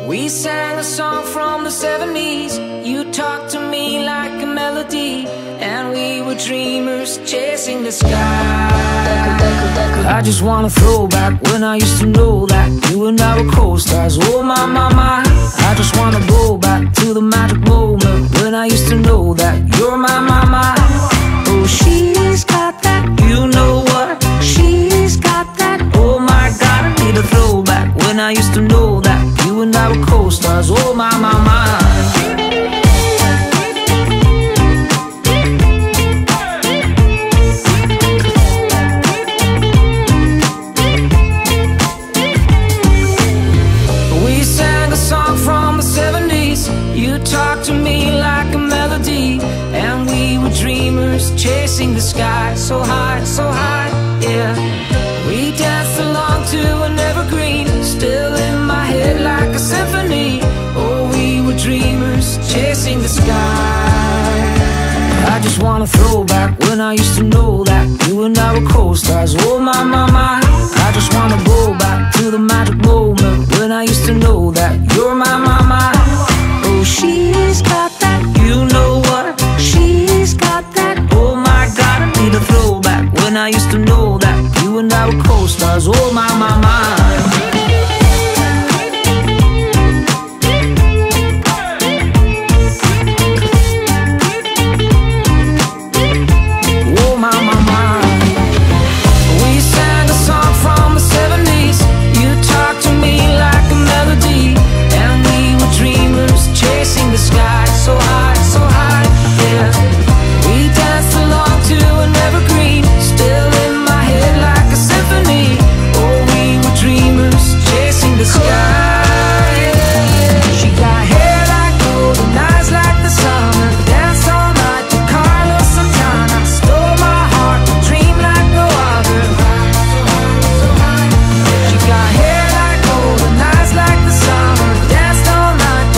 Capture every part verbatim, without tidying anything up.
We sang a song from the seventies. You talked to me like a melody, and we were dreamers chasing the sky. I just wanna throw back when I used to know that you and I were co-stars. Oh my, my, my. I just wanna go back to the magic moment when I used to know that you're my, my, my. Oh, she's got that, you know what? She's got that. Oh my God, I need a throwback when I used to know that you and I were co-stars. Oh my, my, my. You talked to me like a melody, and we were dreamers chasing the sky. So high, so high, yeah. We danced along to an evergreen, still in my head like a symphony. Oh, we were dreamers chasing the sky. I just wanna throw back when I used to know that you and I were co-stars. Oh my, my, my. I just wanna go back to the magic moment when I used to know that you're my, my, my. Oh, she's got that, you know what? She's got that. Oh my God, I need a throwback when I used to know that you and I were co-stars. Oh my, my, my.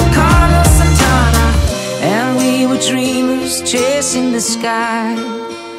Chasing the sky.